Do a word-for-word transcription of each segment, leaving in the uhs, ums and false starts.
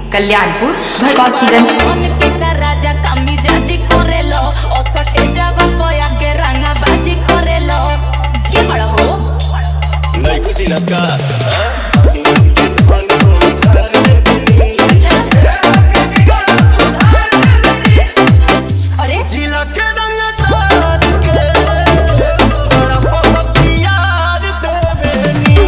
कल्याणपुर भगवतीगंज। राजा कामी जाजी करेलो ओसटे जावा पया के रंगा बाजी करेलो के बड़ा हो नहीं कुछ लगा अरे जिला के रंग साथ के बड़ा बहुत यार देवेनी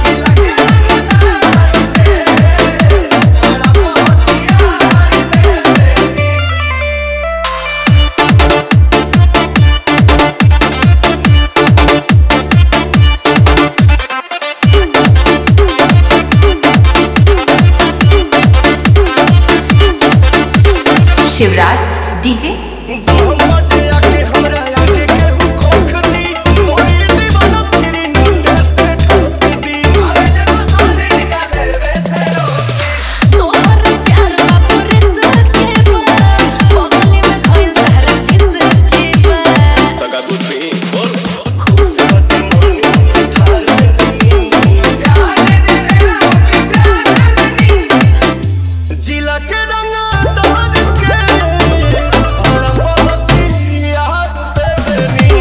शिवराज डीजे। मजे आके हमरा आगे के हूँ खोखती थोड़ी दीवाना तेरी नोट से ठोकती तोहर प्यार बाबू रिस के बा बगली में खोई सारा किस के बा तका कुछ भी बोल खुश मत मन उठा लेनी जिला के रंग दाद के बड़ा बहुत यार देवेनी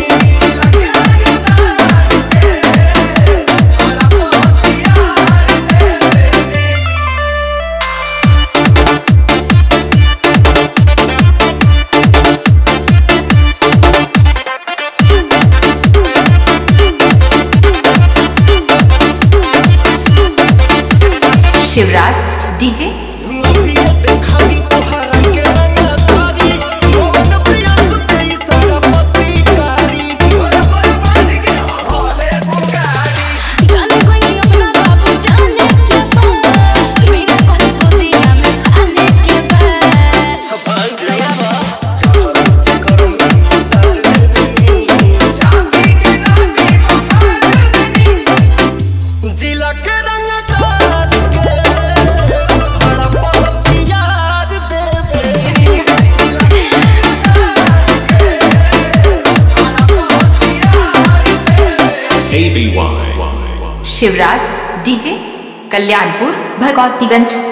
शिवराज डीजे। देखा दी तोहरा के रंग सारी मोहन प्रिया सुते सारा पसीकारी जाने कोई नहीं अपना बाबू जाने के बा मेरे पहले गोदिया में खाने के बा सफान दया बा करम उतार देनी जिला के रंग साथ के बड़ा बहुत यार देवेनी शिवराज डीजे, कल्याणपुर भगवतीगंज।